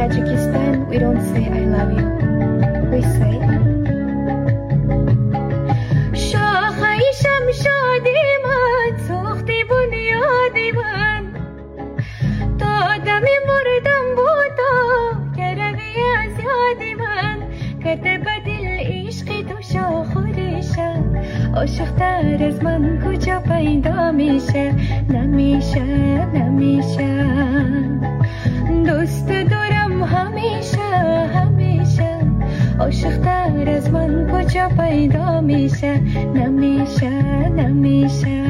Tajikistan, we don't say I love you. We say شاخه شمشادی من سوختی بنیادی من تا دم مردم بودا کروی از یادی من کتب دل عشقی تو شاخ و ریشه عاشق‌تر از من کجا پیدا میشه نمیشه نمیشه دوست دارم همیشه همیشه عاشق‌تر از من کجا پیدا میشه نمیشه نمیشه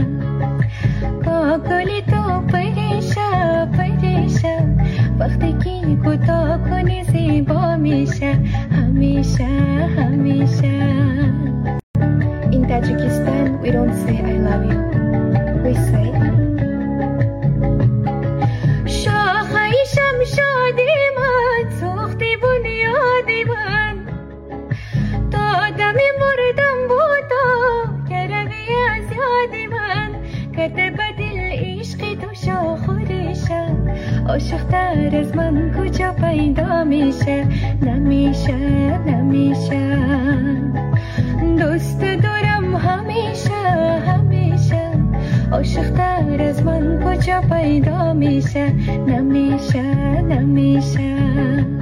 کاکلی تو پریشه پریشه وقتی که کوتاه کنی زیبا میشه همیشه همیشه In Tajikistan, we don't say I love you. We say شاخه شمشادی من سوختی بنیادی من تا دم مردم بودا کروی از یادی من کتب دل عشقی تو شاخ و ریشه عاشق‌تر از من کجا پیدا میشه نمیشه نمیشه دوست دارم همیشه همیشه عاشق‌تر از من کجا پیدا میشه نمیشه نمیشه